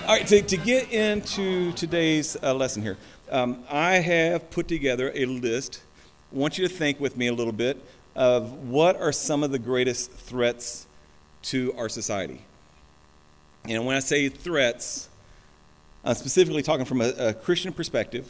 All right, to get into today's lesson here, I have put together a list. I want you to think with me a little bit of what are some of the greatest threats to our society. And when I say threats, I'm specifically talking from a Christian perspective.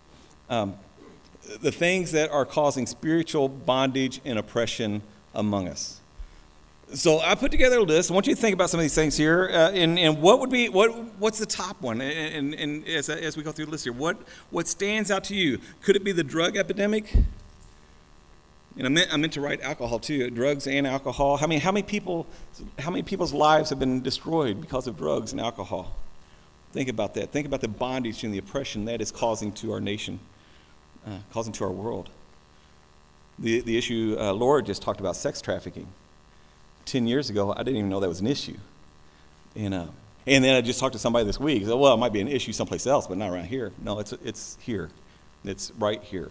The things that are causing spiritual bondage and oppression among us. So I put together a list. I want you to think about some of these things here, and what's the top one? And as we go through the list here, what stands out to you? Could it be the drug epidemic? And I meant to write alcohol too, drugs and alcohol. How many people's lives have been destroyed because of drugs and alcohol? Think about that. Think about the bondage and the oppression that is causing to our nation, causing to our world. The issue Laura just talked about, sex trafficking. 10 years ago, I didn't even know that was an issue. And then I just talked to somebody this week. Said, well, it might be an issue someplace else, but not around here. No, it's here. It's right here.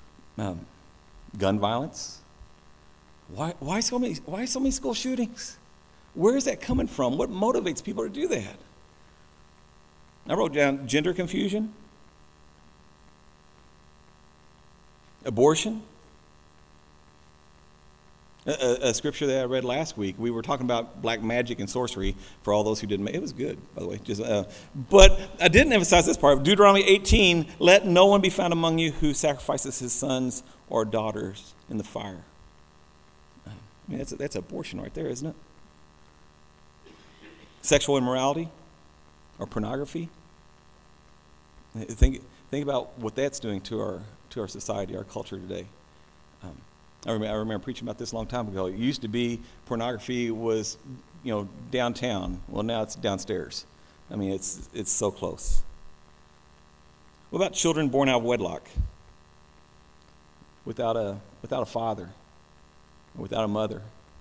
Gun violence. Why so many school shootings? Where is that coming from? What motivates people to do that? I wrote down gender confusion, abortion. A scripture that I read last week, we were talking about black magic and sorcery for all those who didn't make it. It was good, by the way. But I didn't emphasize this part. Deuteronomy 18, let no one be found among you who sacrifices his sons or daughters in the fire. I mean, that's abortion right there, isn't it? Sexual immorality or pornography. Think about what that's doing to our society, our culture today. I remember preaching about this a long time ago. It used to be pornography was, downtown. Well, now it's downstairs. I mean, it's so close. What about children born out of wedlock, without a father, without a mother?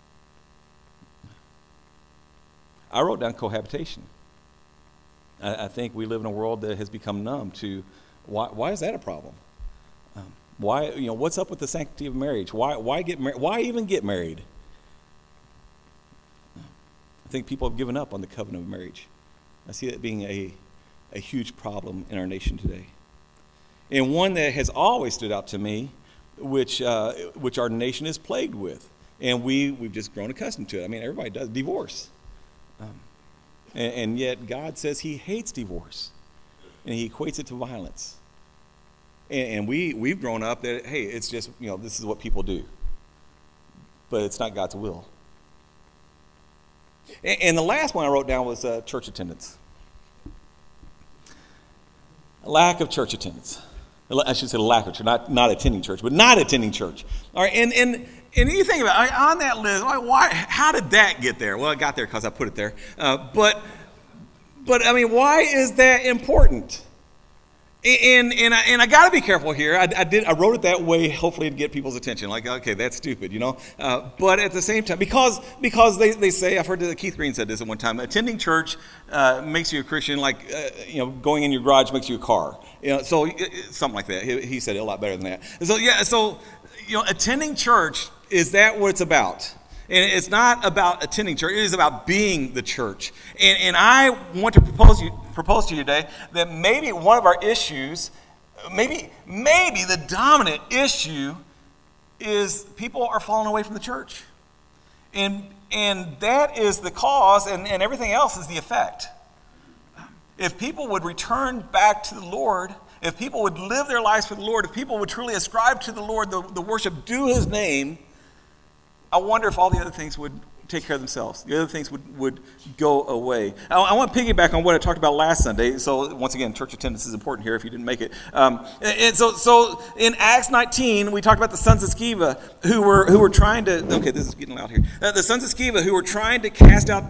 I wrote down cohabitation. I think we live in a world that has become numb to why is that a problem? Why, what's up with the sanctity of marriage? Why get married? Why even get married? I think people have given up on the covenant of marriage. I see that being a huge problem in our nation today. And one that has always stood out to me, which our nation is plagued with, and we've just grown accustomed to it. I mean, everybody does divorce, and yet God says He hates divorce, and He equates it to violence. And we've grown up that, hey, it's just, this is what people do. But it's not God's will. And the last one I wrote down was church attendance. Lack of church attendance. I should say lack of church, not attending church, but not attending church. All right, and you think about it, on that list, how did that get there? Well, it got there because I put it there. But I mean, why is that important? And I got to be careful here. I wrote it that way, hopefully to get people's attention. Like, okay, that's stupid, But at the same time, because they say, I've heard that Keith Green said this at one time, attending church makes you a Christian, like going in your garage makes you a car. So something like that. He said it a lot better than that. So attending church, is that what it's about? And it's not about attending church. It is about being the church. And I want to propose to you today that maybe one of our issues, maybe the dominant issue, is people are falling away from the church. And that is the cause, and everything else is the effect. If people would return back to the Lord, if people would live their lives for the Lord, if people would truly ascribe to the Lord the worship due His name, I wonder if all the other things would take care of themselves. The other things would go away. I want to piggyback on what I talked about last Sunday. So once again, church attendance is important here if you didn't make it. And so in Acts 19, we talked about the sons of Sceva who were trying to. Okay, this is getting loud here. The sons of Sceva who were trying to cast out.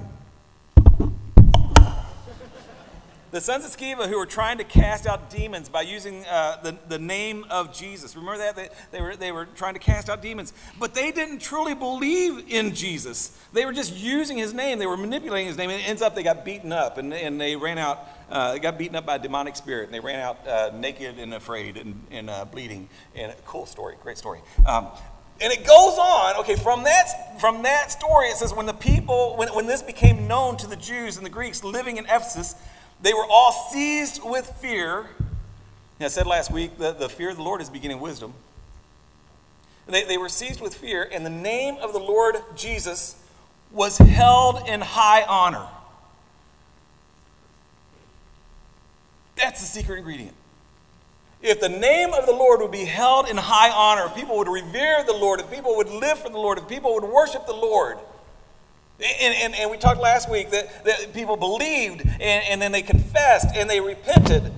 The sons of Sceva who were trying to cast out demons by using the name of Jesus. Remember that? They were trying to cast out demons. But they didn't truly believe in Jesus. They were just using His name. They were manipulating His name. And it ends up they got beaten up. And they ran out. They got beaten up by a demonic spirit. And they ran out naked and afraid and bleeding. And cool story. Great story. And it goes on, okay, from that story, it says when this became known to the Jews and the Greeks living in Ephesus, They were all seized with fear. I said last week that the fear of the Lord is beginning wisdom. They were seized with fear, and the name of the Lord Jesus was held in high honor. That's the secret ingredient. If the name of the Lord would be held in high honor, if people would revere the Lord, if people would live for the Lord, if people would worship the Lord. And we talked last week that people believed, and then they confessed, and they repented.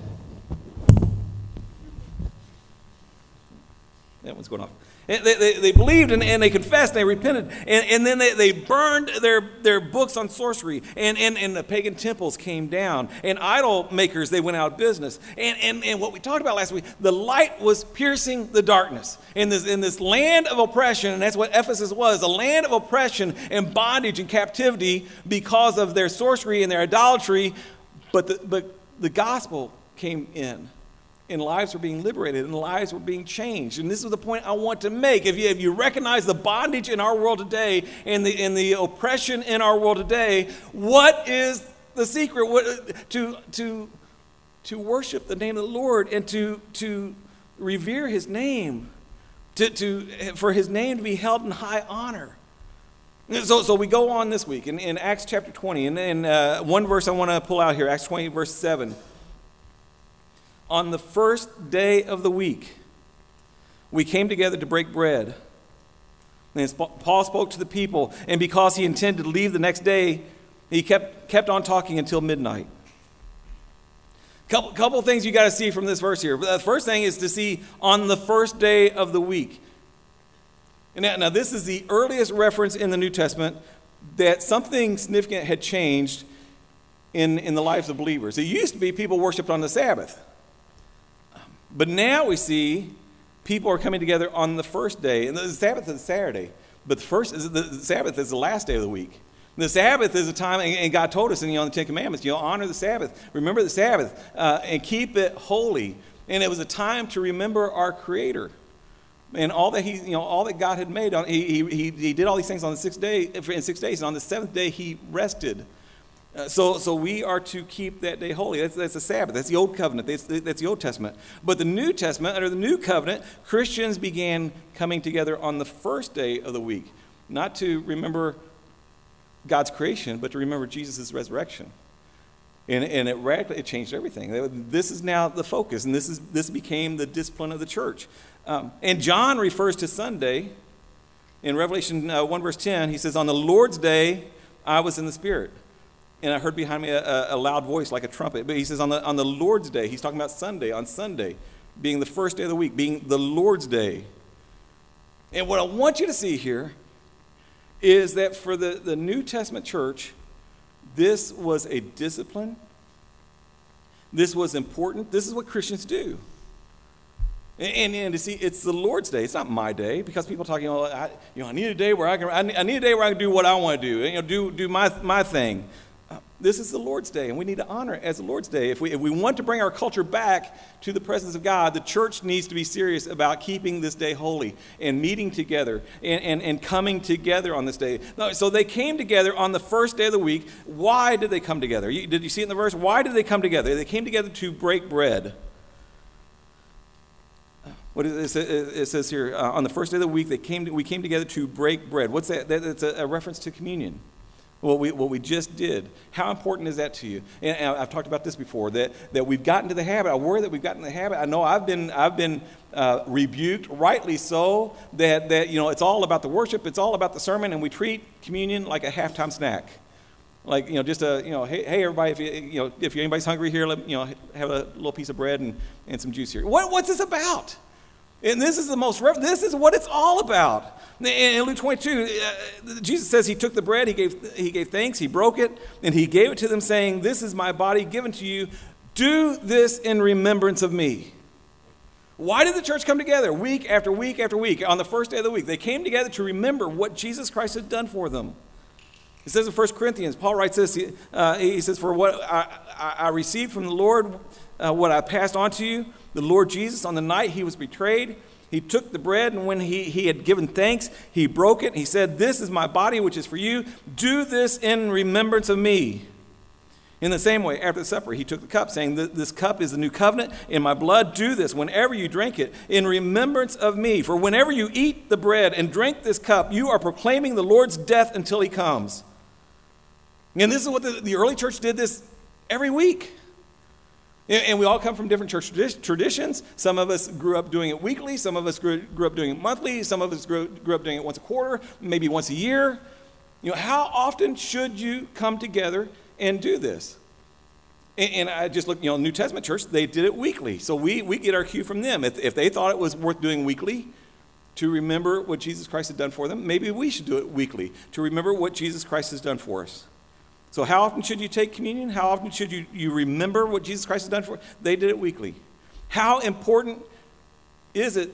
That one's going off. They believed and they confessed and they repented. And then they burned their books on sorcery. And the pagan temples came down. And idol makers, they went out of business. And what we talked about last week, the light was piercing the darkness. In this land of oppression, and that's what Ephesus was, a land of oppression and bondage and captivity because of their sorcery and their idolatry. But the gospel came in. And lives were being liberated, and lives were being changed. And this is the point I want to make. If you recognize the bondage in our world today and the oppression in our world today, what is the secret? To worship the name of the Lord and to revere His name, for His name to be held in high honor. So we go on this week in Acts chapter 20, and one verse I want to pull out here, Acts 20, verse 7. On the first day of the week, we came together to break bread. And Paul spoke to the people, and because he intended to leave the next day, he kept on talking until midnight. Couple things you got to see from this verse here. The first thing is to see on the first day of the week. And now this is the earliest reference in the New Testament that something significant had changed in the lives of believers. It used to be people worshiped on the Sabbath. But now we see people are coming together on the first day. And the Sabbath is Saturday. But the Sabbath is the last day of the week. The Sabbath is a time, and God told us in the Ten Commandments, honor the Sabbath. Remember the Sabbath and keep it holy. And it was a time to remember our Creator. And all that all that God had made. He did all these things on the 6th day, in 6 days. And on the 7th day, He rested. So we are to keep that day holy. That's the Sabbath. That's the Old Covenant. That's the Old Testament. But the New Testament, under the New Covenant, Christians began coming together on the first day of the week, not to remember God's creation, but to remember Jesus' resurrection. And it changed everything. This is now the focus, and this became the discipline of the church. And John refers to Sunday. In Revelation 1 verse 10, he says, "On the Lord's day, I was in the Spirit. And I heard behind me a loud voice like a trumpet." But he says on the Lord's day, he's talking about Sunday, on Sunday, being the first day of the week, being the Lord's day. And what I want you to see here is that for the New Testament church, this was a discipline. This was important. This is what Christians do. And to see, it's the Lord's day. It's not my day, because people talk, I need a day where I need a day where I can do what I want to do. Do my thing. This is the Lord's day, and we need to honor it as the Lord's day. If we want to bring our culture back to the presence of God, the church needs to be serious about keeping this day holy and meeting together and coming together on this day. So they came together on the first day of the week. Why did they come together? Did you see it in the verse? Why did they come together? They came together to break bread. What is it says here, on the first day of the week, we came together to break bread. What's that? That's a reference to communion. What we just did. How important is that to you? And I've talked about this before, that we've gotten to the habit. I worry that we've gotten to the habit. I know I've been rebuked, rightly so, that it's all about the worship, it's all about the sermon, and we treat communion like a halftime snack. Like, just hey everybody, if anybody's hungry here, have a little piece of bread and some juice here. What's this about? And this is what it's all about. In Luke 22, Jesus says he took the bread, he gave thanks, he broke it, and he gave it to them, saying, "This is my body given to you. Do this in remembrance of me." Why did the church come together week after week after week on the first day of the week? They came together to remember what Jesus Christ had done for them. It says in 1 Corinthians, Paul writes this, he says, "For what I received from the Lord, what I passed on to you, the Lord Jesus, on the night he was betrayed, he took the bread, and when he had given thanks, he broke it. He said, 'This is my body, which is for you. Do this in remembrance of me.' In the same way, after the supper, he took the cup, saying, "This cup is the new covenant in my blood. Do this whenever you drink it in remembrance of me. For whenever you eat the bread and drink this cup, you are proclaiming the Lord's death until he comes." And this is what the early church did this every week. And we all come from different church traditions. Some of us grew up doing it weekly. Some of us grew up doing it monthly. Some of us grew up doing it once a quarter, maybe once a year. How often should you come together and do this? And I just looked, New Testament church, they did it weekly. So we get our cue from them. If they thought it was worth doing weekly to remember what Jesus Christ had done for them, maybe we should do it weekly to remember what Jesus Christ has done for us. So how often should you take communion? How often should you remember what Jesus Christ has done for you? They did it weekly. How important is it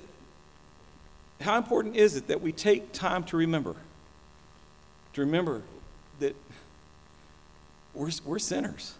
that we take time to remember? To remember that we're sinners.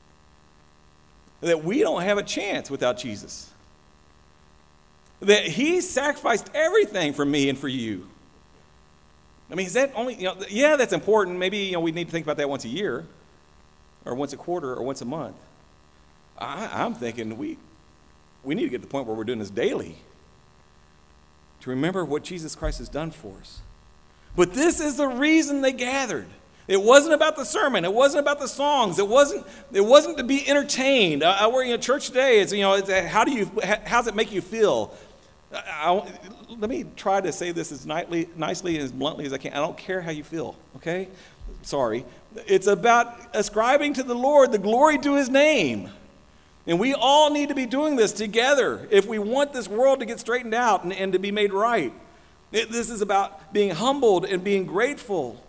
That we don't have a chance without Jesus. That he sacrificed everything for me and for you. I mean, is that only, yeah, that's important. Maybe, we need to think about that once a year or once a quarter or once a month. I'm thinking we need to get to the point where we're doing this daily to remember what Jesus Christ has done for us. But this is the reason they gathered. It wasn't about the sermon. It wasn't about the songs. It wasn't to be entertained. I work in a church today. It's, how's it make you feel? Let me try to say this as nicely and as bluntly as I can. I don't care how you feel, okay? Sorry. It's about ascribing to the Lord the glory to his name. And we all need to be doing this together if we want this world to get straightened out and to be made right. This is about being humbled and being grateful.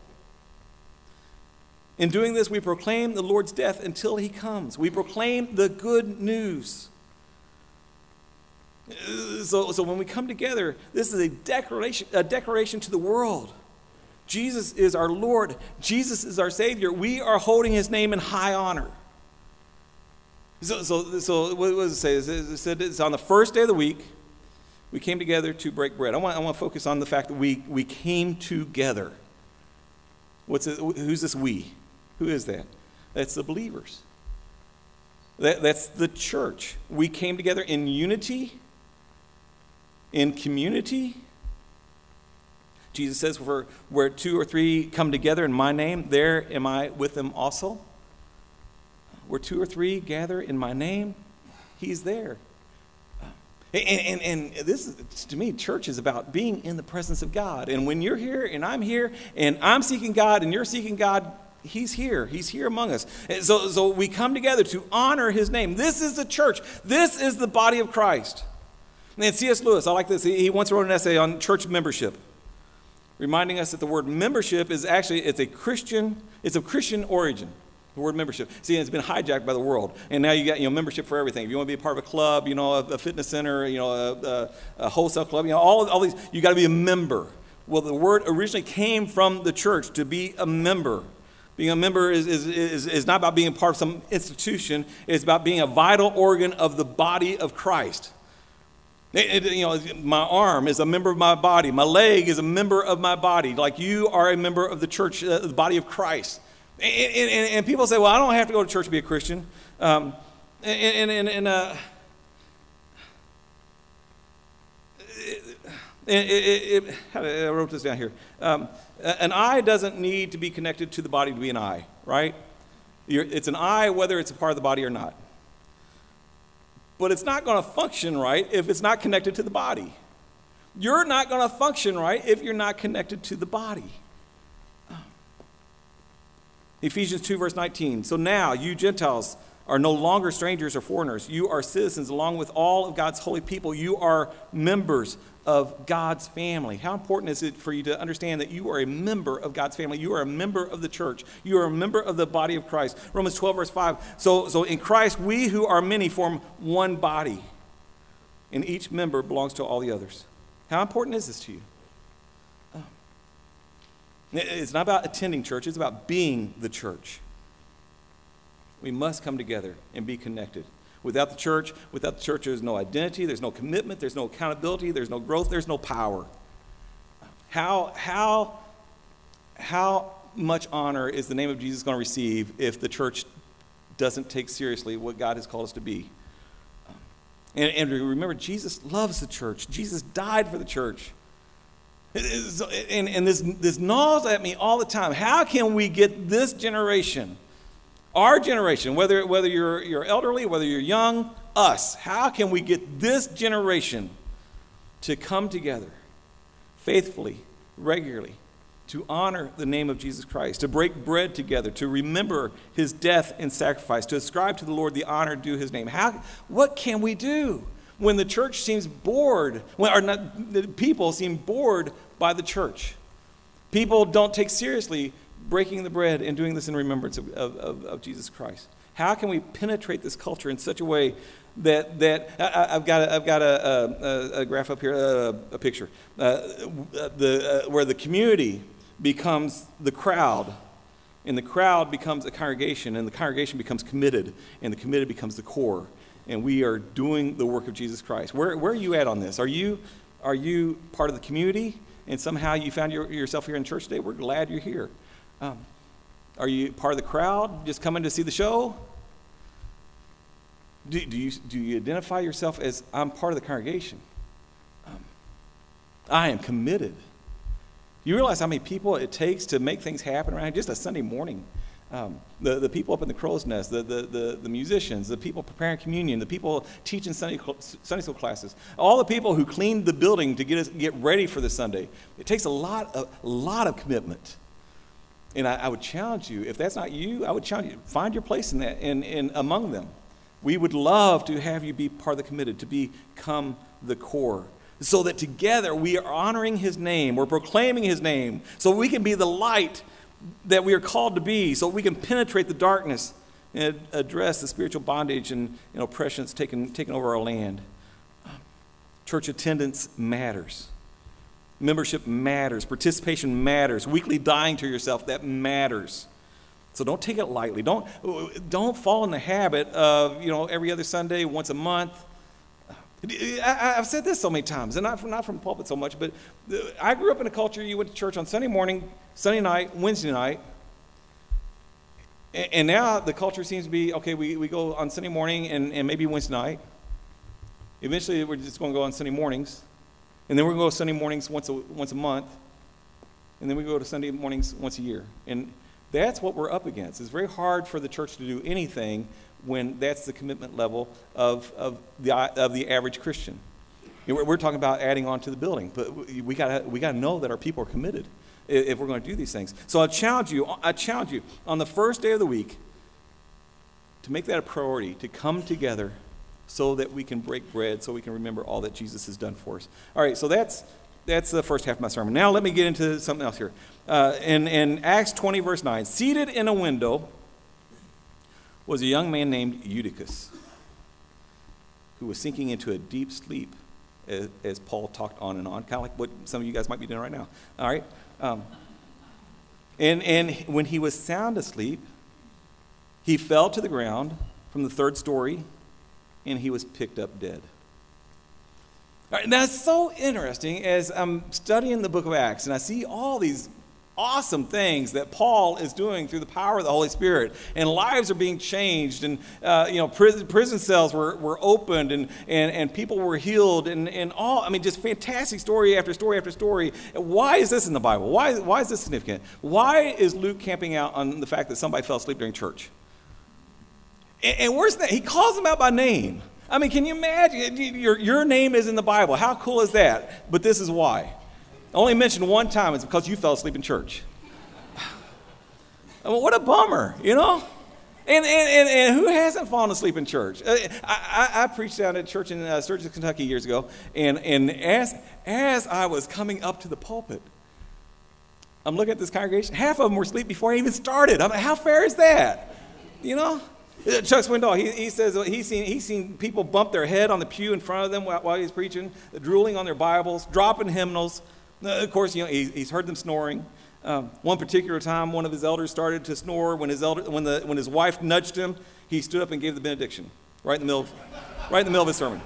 In doing this, we proclaim the Lord's death until he comes. We proclaim the good news. So when we come together, this is a declaration to the world. Jesus is our Lord. Jesus is our Savior. We are holding his name in high honor. So what does it say? It said it's on the first day of the week, we came together to break bread. I want to focus on the fact that we came together. Who's this we? Who is that? That's the believers. That's the church. We came together in unity, in community. Jesus says, where two or three come together in my name, there am I with them also. Where two or three gather in my name, he's there. And this is, to me, church is about being in the presence of God. And when you're here and I'm seeking God and you're seeking God, he's here. He's here among us. And so we come together to honor his name. This is the church. This is the body of Christ. And C.S. Lewis, I like this. He once wrote an essay on church membership, reminding us that the word membership is actually, it's of Christian origin. The word membership. See, it's been hijacked by the world. And now you got, membership for everything. If you want to be a part of a club, a fitness center, a wholesale club, all these, you got to be a member. Well, the word originally came from the church, to be a member. Being a member is not about being part of some institution. It's about being a vital organ of the body of Christ. My arm is a member of my body. My leg is a member of my body. Like you are a member of the church, the body of Christ. And people say, well, I don't have to go to church to be a Christian. I wrote this down here. An eye doesn't need to be connected to the body to be an eye, right? It's an eye whether it's a part of the body or not. But it's not going to function right if it's not connected to the body. You're not going to function right if you're not connected to the body. Ephesians 2, verse 19. So now, you Gentiles are no longer strangers or foreigners. You are citizens along with all of God's holy people. You are members of God's family. How important is it for you to understand that you are a member of God's family? You are a member of the church. You are a member of the body of Christ. Romans 12, verse 5. So in Christ, we who are many form one body, and each member belongs to all the others. How important is this to you? It's not about attending church. It's about being the church. We must come together and be connected. Without the church, there's no identity, there's no commitment, there's no accountability, there's no growth, there's no power. How much honor is the name of Jesus going to receive if the church doesn't take seriously what God has called us to be. And remember, Jesus loves the church. Jesus died for the church. And this gnaws at me all the time. How can we get this generation, our generation, whether you're elderly, whether you're young, us, how can we get this generation to come together faithfully, regularly, to honor the name of Jesus Christ, to break bread together, to remember his death and sacrifice, to ascribe to the Lord the honor due his name? What can we do when the church seems bored, the people seem bored by the church? People don't take seriously breaking the bread and doing this in remembrance of Jesus Christ. How can we penetrate this culture in such a way that I've got a graph up here, a picture, where the community becomes the crowd, and the crowd becomes a congregation, and the congregation becomes committed, and the committed becomes the core, and we are doing the work of Jesus Christ. Where are you at on this? Are you part of the community, and somehow you found yourself here in church today? We're glad you're here. Are you part of the crowd, just coming to see the show? Do you identify yourself as, I'm part of the congregation? I am committed. You realize how many people it takes to make things happen around just a Sunday morning? The people up in the crow's nest, the musicians, the people preparing communion, the people teaching Sunday school classes, all the people who cleaned the building to get ready for the Sunday. It takes a lot of commitment. And I would challenge you, if that's not you, I would challenge you, find your place in that, and among them. We would love to have you be part of the committed, to become the core, so that together we are honoring his name, we're proclaiming his name, so we can be the light that we are called to be, so we can penetrate the darkness and address the spiritual bondage and oppression that's taken over our land. Church attendance matters. Membership matters. Participation matters. Weekly dying to yourself, that matters. So don't take it lightly. Don't fall in the habit of, every other Sunday, once a month. I've said this so many times, and not from the pulpit so much, but I grew up in a culture, you went to church on Sunday morning, Sunday night, Wednesday night, and now the culture seems to be, okay, we go on Sunday morning and maybe Wednesday night. Eventually, we're just going to go on Sunday mornings, and then we're going to go Sunday mornings once a month, and then we go to Sunday mornings once a year. And that's what we're up against. It's very hard for the church to do anything when that's the commitment level of the average Christian. We're talking about adding on to the building, but we got to know that our people are committed if we're going to do these things. So I challenge you on the first day of the week to make that a priority, to come together so that we can break bread, so we can remember all that Jesus has done for us. All right, so that's the first half of my sermon. Now let me get into something else here. In Acts 20, verse 9, seated in a window was a young man named Eutychus, who was sinking into a deep sleep as Paul talked on, kind of like what some of you guys might be doing right now. All right? And when he was sound asleep, he fell to the ground from the third story, and he was picked up dead. All right, that's so interesting as I'm studying the book of Acts, and I see all these awesome things that Paul is doing through the power of the Holy Spirit, and lives are being changed, and prison cells were opened, and people were healed, and all. I mean, just fantastic story after story after story. Why is this in the Bible? Why is this significant? Why is Luke camping out on the fact that somebody fell asleep during church? And worse than that, he calls them out by name. I mean, can you imagine? Your name is in the Bible. How cool is that? But this is why. Only mentioned one time. It's because you fell asleep in church. I mean, what a bummer, And who hasn't fallen asleep in church? I preached down at church in Sturgis, Kentucky years ago, and as I was coming up to the pulpit, I'm looking at this congregation. Half of them were asleep before I even started. I'm like, how fair is that? Chuck Swindoll, he says he's seen people bump their head on the pew in front of them while he's preaching, drooling on their Bibles, dropping hymnals. Of course, he's heard them snoring. One particular time, one of his elders started to snore. When his wife nudged him, he stood up and gave the benediction right in the middle of his sermon.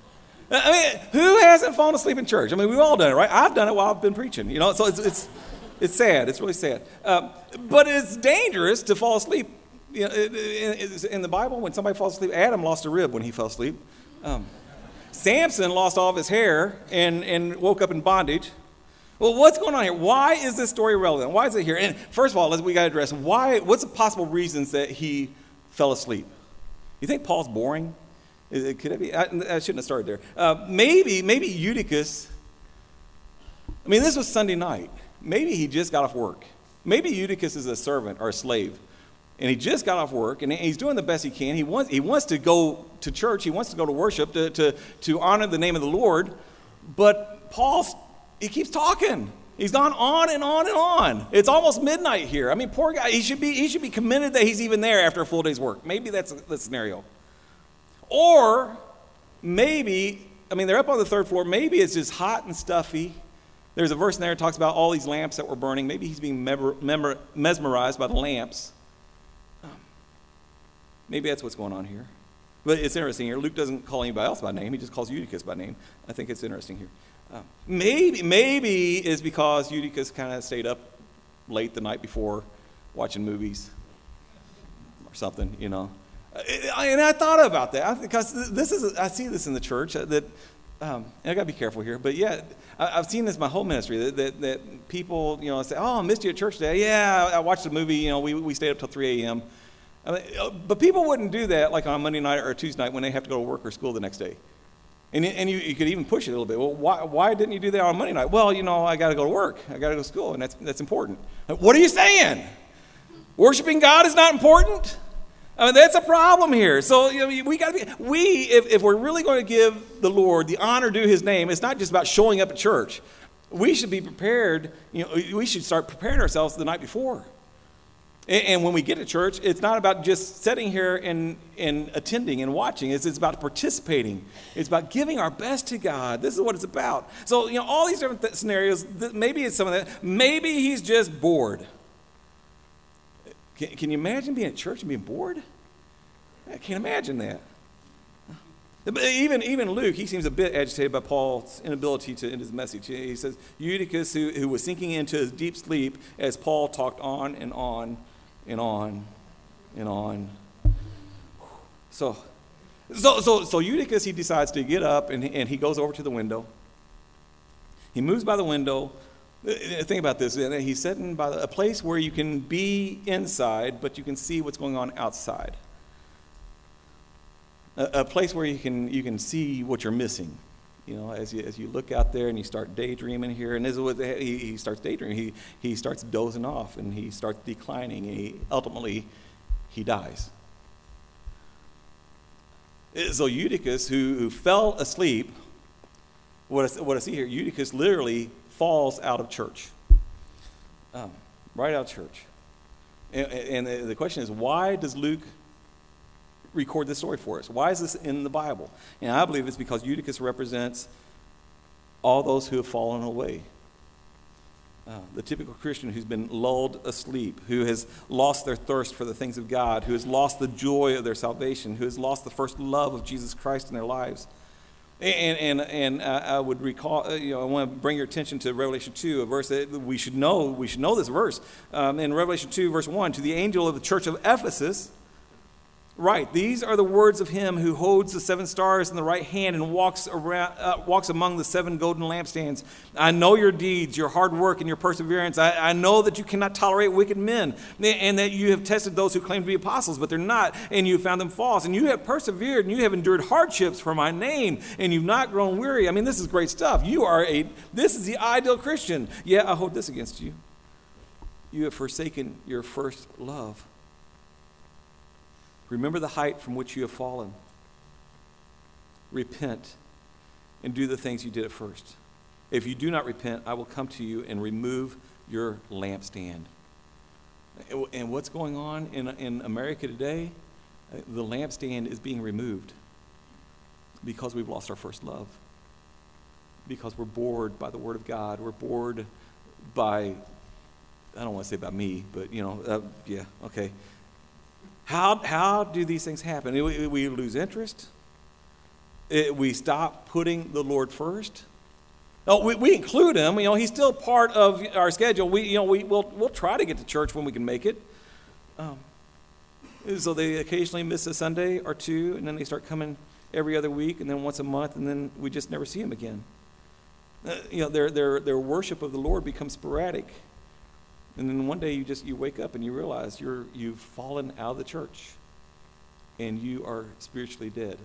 I mean, who hasn't fallen asleep in church? I mean, we've all done it, right? I've done it while I've been preaching. So it's It's sad. It's really sad. But it's dangerous to fall asleep. You know, in the Bible, when somebody falls asleep, Adam lost a rib when he fell asleep. Samson lost all of his hair and woke up in bondage. Well, what's going on here? Why is this story relevant? Why is it here? And first of all, we got to address what's the possible reasons that he fell asleep? You think Paul's boring? Could it be? I shouldn't have started there. Maybe Eutychus. I mean, this was Sunday night. Maybe he just got off work. Maybe Eutychus is a servant or a slave, and he just got off work, and he's doing the best he can. He wants to go to church. He wants to go to worship to honor the name of the Lord. But he keeps talking. He's gone on and on and on. It's almost midnight here. I mean, poor guy. He should be commended that he's even there after a full day's work. Maybe that's the scenario. Or maybe, I mean, they're up on the third floor. Maybe it's just hot and stuffy. There's a verse in there that talks about all these lamps that were burning. Maybe he's being mesmerized by the lamps. Maybe that's what's going on here. But it's interesting here. Luke doesn't call anybody else by name. He just calls Eutychus by name. I think it's interesting here. Maybe it's because Eutychus kind of stayed up late the night before watching movies or something, you know. And I thought about that because I see this in the church and I got to be careful here, but yeah, I've seen this my whole ministry that people, you know, say, "Oh, I missed you at church today." Yeah, I watched the movie. You know, we stayed up till 3 a.m. I mean, but people wouldn't do that like on a Monday night or a Tuesday night when they have to go to work or school the next day. And you could even push it a little bit. Well, why didn't you do that on Monday night? Well, you know, I got to go to work. I got to go to school, and that's important. What are you saying? Worshiping God is not important? I mean, that's a problem here. So you know, we got to be. If we're really going to give the Lord the honor due His name, it's not just about showing up at church. We should be prepared. You know, we should start preparing ourselves the night before. And when we get to church, it's not about just sitting here and attending and watching. It's about participating. It's about giving our best to God. This is what it's about. So, you know, all these different scenarios, maybe it's some of that. Maybe he's just bored. Can you imagine being at church and being bored? I can't imagine that. But even Luke, he seems a bit agitated by Paul's inability to end his message. He says, Eutychus, who was sinking into his deep sleep as Paul talked on and on and on and on. So Eutychus, he decides to get up and he goes over to the window. He moves by the window. Think about this. He's sitting by a place where you can be inside, but you can see what's going on outside. A place where you can see what you're missing. You know, as you look out there and you start daydreaming here, and this is what he starts daydreaming. He starts dozing off and he starts declining, and ultimately he dies. So Eutychus, who fell asleep, what I see here, Eutychus literally falls out of church, right out of church. And the question is, why does Luke record this story for us? Why is this in the Bible? And I believe it's because Eutychus represents all those who have fallen away. The typical Christian who's been lulled asleep, who has lost their thirst for the things of God, who has lost the joy of their salvation, who has lost the first love of Jesus Christ in their lives. And I would recall, I want to bring your attention to Revelation 2, a verse that we should know. We should know this verse. In Revelation 2, verse 1, to the angel of the church of Ephesus, right, these are the words of him who holds the 7 stars in the right hand and walks among the 7 golden lampstands. I know your deeds, your hard work, and your perseverance. I know that you cannot tolerate wicked men, and that you have tested those who claim to be apostles, but they're not, and you have found them false. And you have persevered, and you have endured hardships for my name, and you've not grown weary. I mean, this is great stuff. This is the ideal Christian. Yet I hold this against you. You have forsaken your first love. Remember the height from which you have fallen. Repent and do the things you did at first. If you do not repent, I will come to you and remove your lampstand. And what's going on in America today? The lampstand is being removed because we've lost our first love. Because we're bored by the Word of God. We're bored by, I don't want to say by me, but yeah, okay. How do these things happen? We lose interest. We stop putting the Lord first. No, we include him. He's still part of our schedule. We'll try to get to church when we can make it. So they occasionally miss a Sunday or two, and then they start coming every other week, and then once a month, and then we just never see them again. Their worship of the Lord becomes sporadic, and then one day you wake up and you realize you've fallen out of the church, and you are spiritually dead.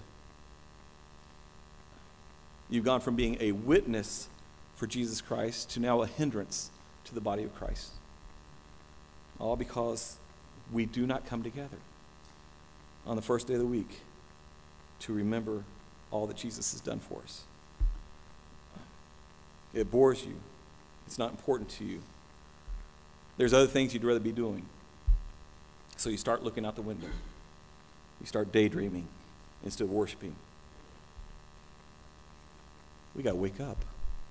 You've gone from being a witness for Jesus Christ to now a hindrance to the body of Christ. All because we do not come together on the first day of the week to remember all that Jesus has done for us. It bores you. It's not important to you. There's other things you'd rather be doing. So you start looking out the window. You start daydreaming instead of worshiping. We got to wake up.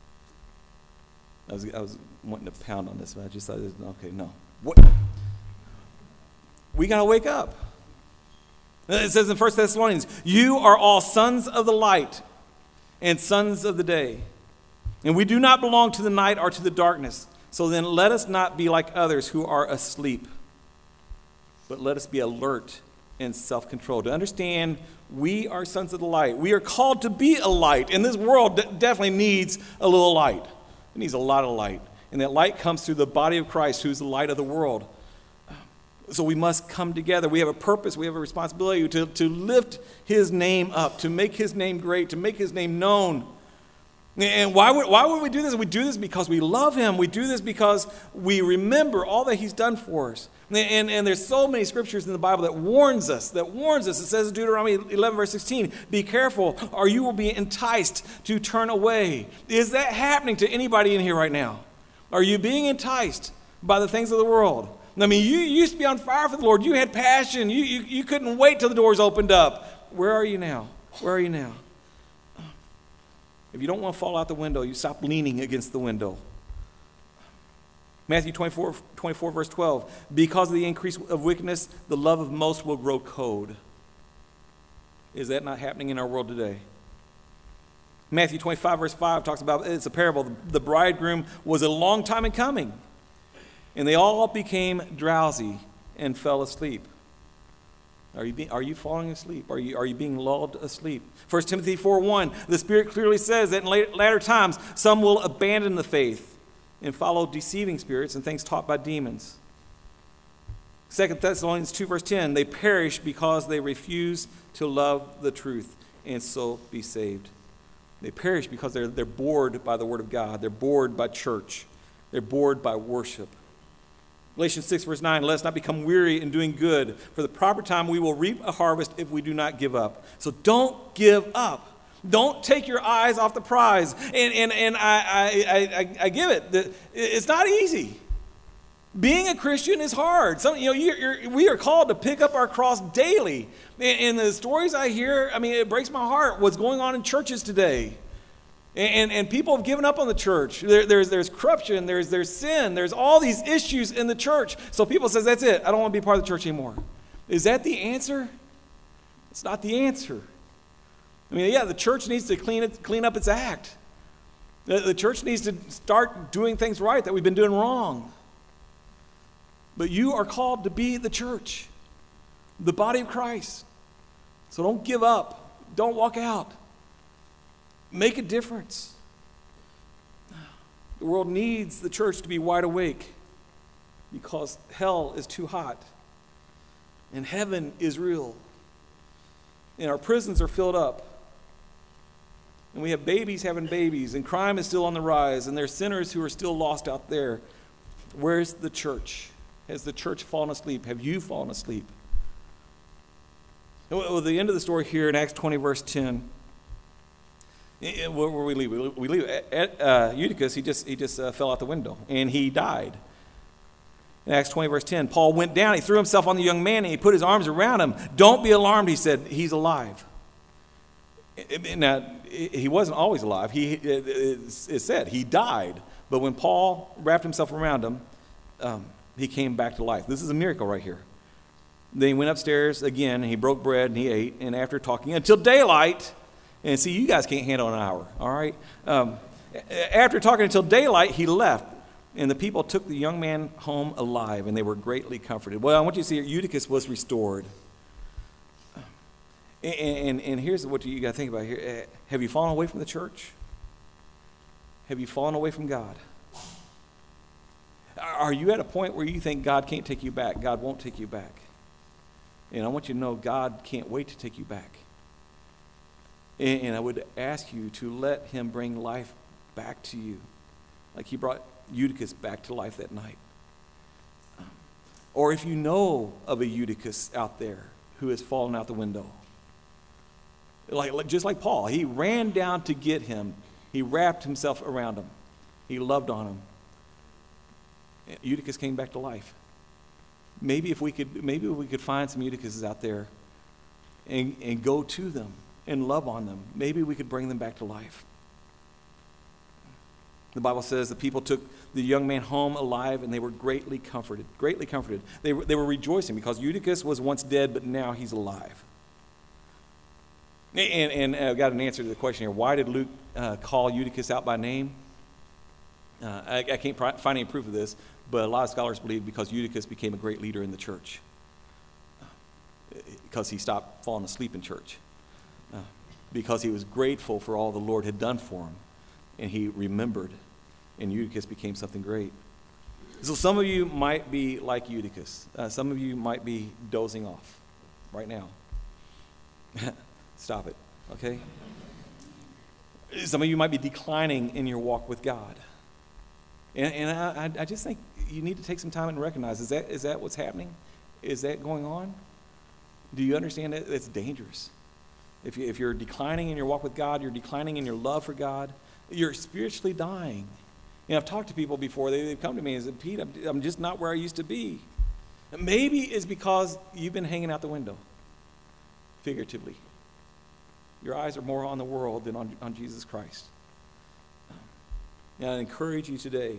I was wanting to pound on this, but I just thought, okay, no. What? We got to wake up. It says in 1 Thessalonians, you are all sons of the light and sons of the day. And we do not belong to the night or to the darkness. So then let us not be like others who are asleep, but let us be alert and self-control. To understand, we are sons of the light. We are called to be a light. And this world definitely needs a little light. It needs a lot of light. And that light comes through the body of Christ, who's the light of the world. So we must come together. We have a purpose. We have a responsibility to lift his name up, to make his name great, to make his name known. And why would we do this? We do this because we love him. We do this because we remember all that he's done for us. And there's so many scriptures in the Bible that warns us. It says in Deuteronomy 11, verse 16, be careful or you will be enticed to turn away. Is that happening to anybody in here right now? Are you being enticed by the things of the world? I mean, you used to be on fire for the Lord. You had passion. You couldn't wait till the doors opened up. Where are you now? Where are you now? If you don't want to fall out the window, you stop leaning against the window. Matthew 24, verse 12. Because of the increase of wickedness, the love of most will grow cold. Is that not happening in our world today? Matthew 25, verse 5 talks about, it's a parable. The bridegroom was a long time in coming, and they all became drowsy and fell asleep. Are you falling asleep? Are you being lulled asleep? 1 Timothy 4:1, the Spirit clearly says that in latter times some will abandon the faith and follow deceiving spirits and things taught by demons. 2 Thessalonians 2, verse 10, they perish because they refuse to love the truth and so be saved. They perish because they're bored by the Word of God. They're bored by church. They're bored by worship. Galatians 6, verse 9, let us not become weary in doing good. For the proper time we will reap a harvest if we do not give up. So don't give up. Don't take your eyes off the prize. And I give it. It's not easy. Being a Christian is hard. We are called to pick up our cross daily. And the stories I hear, it breaks my heart what's going on in churches today. And people have given up on the church. There's corruption, there's sin, there's all these issues in the church. So people say, that's it, I don't want to be part of the church anymore. Is that the answer? It's not the answer. The church needs to clean up its act. The church needs to start doing things right that we've been doing wrong. But you are called to be the church, the body of Christ. So don't give up. Don't walk out. Make a difference. The world needs the church to be wide awake because hell is too hot and heaven is real and our prisons are filled up and we have babies having babies and crime is still on the rise and there's sinners who are still lost out there. Where's the church? Has the church fallen asleep? Have you fallen asleep? Well, the end of the story here in Acts 20, verse 10. Where we leave? We leave at Eutychus. He just fell out the window and he died. In Acts 20, verse 10, Paul went down. He threw himself on the young man and he put his arms around him. Don't be alarmed, he said. He's alive. Now, he wasn't always alive. It said he died. But when Paul wrapped himself around him, he came back to life. This is a miracle right here. Then he went upstairs again and he broke bread and he ate. And after talking until daylight. And see, you guys can't handle an hour, all right? After talking until daylight, he left. And the people took the young man home alive, and they were greatly comforted. Well, I want you to see Eutychus was restored. And here's what you got to think about here. Have you fallen away from the church? Have you fallen away from God? Are you at a point where you think God can't take you back? God won't take you back. And I want you to know God can't wait to take you back. And I would ask you to let him bring life back to you, like he brought Eutychus back to life that night. Or if you know of a Eutychus out there who has fallen out the window, just like Paul, he ran down to get him. He wrapped himself around him. He loved on him. Eutychus came back to life. Maybe we could find some Eutychuses out there and go to them and love on them. Maybe we could bring them back to life. The Bible says the people took the young man home alive, and they were greatly comforted. Greatly comforted. They were rejoicing because Eutychus was once dead, but now he's alive. And I've got an answer to the question here. Why did Luke call Eutychus out by name? I can't find any proof of this, but a lot of scholars believe because Eutychus became a great leader in the church. Because he stopped falling asleep in church. Because he was grateful for all the Lord had done for him. And he remembered, and Eutychus became something great. So some of you might be like Eutychus. Some of you might be dozing off right now. Stop it, okay? Some of you might be declining in your walk with God. And I just think you need to take some time and recognize, is that what's happening? Is that going on? Do you understand that it's dangerous? If you're declining in your walk with God, you're declining in your love for God, you're spiritually dying. You know, I've talked to people before, they've come to me and said, Pete, I'm just not where I used to be. And maybe it's because you've been hanging out the window, figuratively. Your eyes are more on the world than on Jesus Christ. And I encourage you today,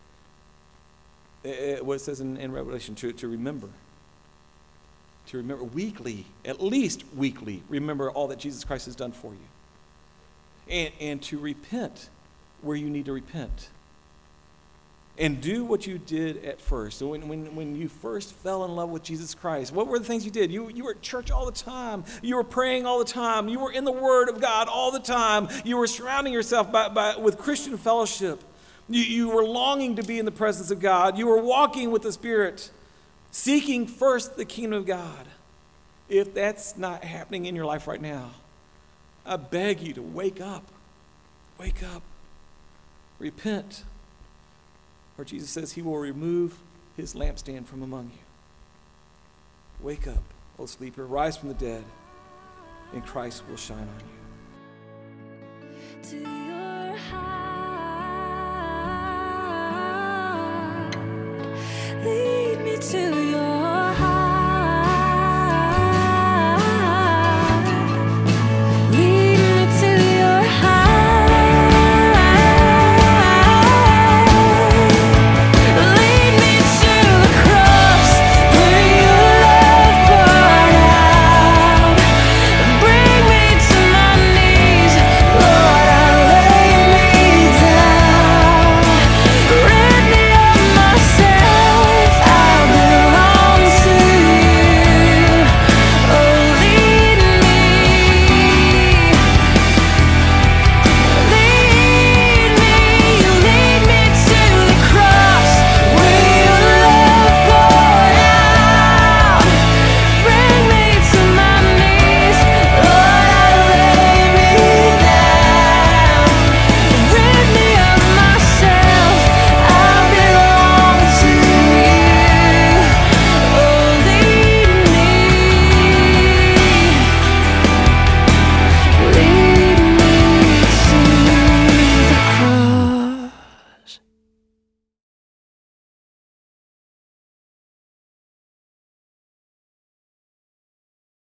what it says in Revelation, to remember. To remember weekly, at least weekly, remember all that Jesus Christ has done for you. And to repent where you need to repent. And do what you did at first. So when you first fell in love with Jesus Christ, what were the things you did? You were at church all the time. You were praying all the time. You were in the Word of God all the time. You were surrounding yourself with Christian fellowship. You were longing to be in the presence of God. You were walking with the Spirit, seeking first the kingdom of God. If that's not happening in your life right now, I beg you to wake up. Wake up. Repent. For Jesus says he will remove his lampstand from among you. Wake up, O sleeper, rise from the dead, and Christ will shine on you. To your heart, lead me to